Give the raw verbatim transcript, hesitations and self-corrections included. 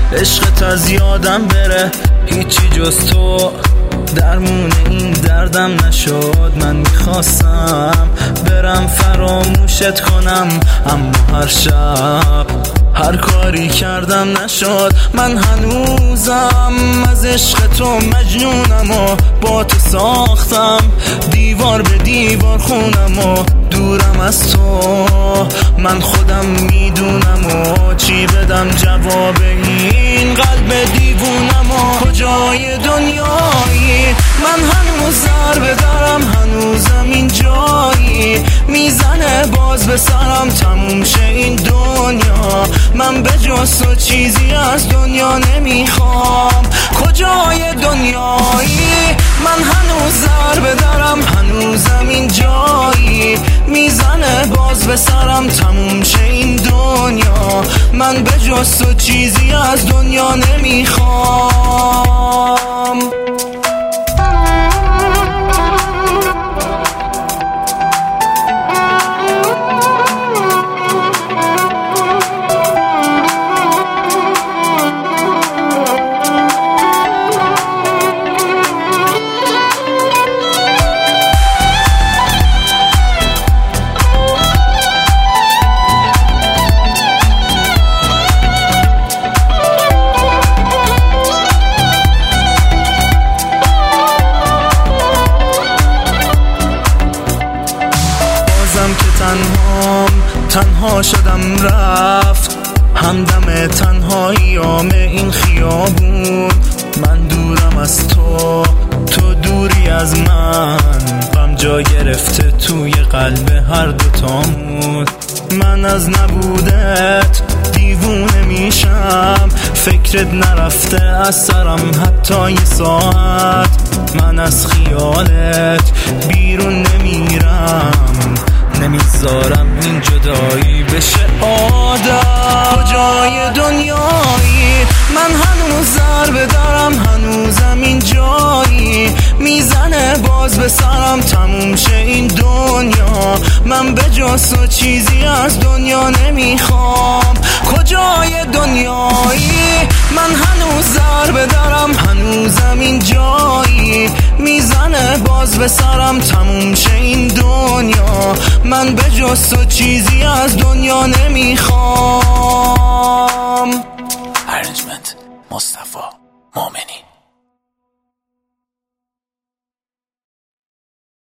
عشقت از یادم بره، هیچی جز تو درمون این دردم نشد. من میخواستم برم فراموشت کنم، اما هر شب هر کاری کردم نشد. من هنوزم از عشق تو مجنونم و با تو ساختم دیوار به دیوار خونم و دورم از تو. من خودم میدونم و چی بدم جواب این قلب دیوونم و کجای دنیایی. من هنوز ضربه دارم، هنوزم این جایی میزنه باز به سرم تموم شه این دنیا. من به جز تو چیزی از دنیا نمیخوام، کجای دنیایی. من هنوز ضربه دارم، هنوزم این جایی میزنه باز به سرم تموم شه این دنیا. من به جز تو چیزی از دنیا نمیخوام. تنهام تنها شدم رفت همدم تنهاییام این خیابون. من دورم از تو، تو دوری از من، غم جا گرفته توی قلب هر دوتامون. من از نبودت دیوونه میشم، فکرت نرفته از سرم حتی یه ساعت. من از خیالت بیرون نمیرم، نمیذارم این جدایی بشه عادت. کجای دنیایی. من هنوز ضربه دارم، هنوزم این جایی میزنه باز به سرم تموم شه این دنیا. من به جز تو چیزی از دنیا نمیخوام، کجای دنیایی. من هنوز ضربه دارم، هنوزم این جایی میزنه باز به سرم تموم شه این دنیا. من به جز تو چیزی از دنیا نمیخوام. ارنجمنت مصطفی مومنی.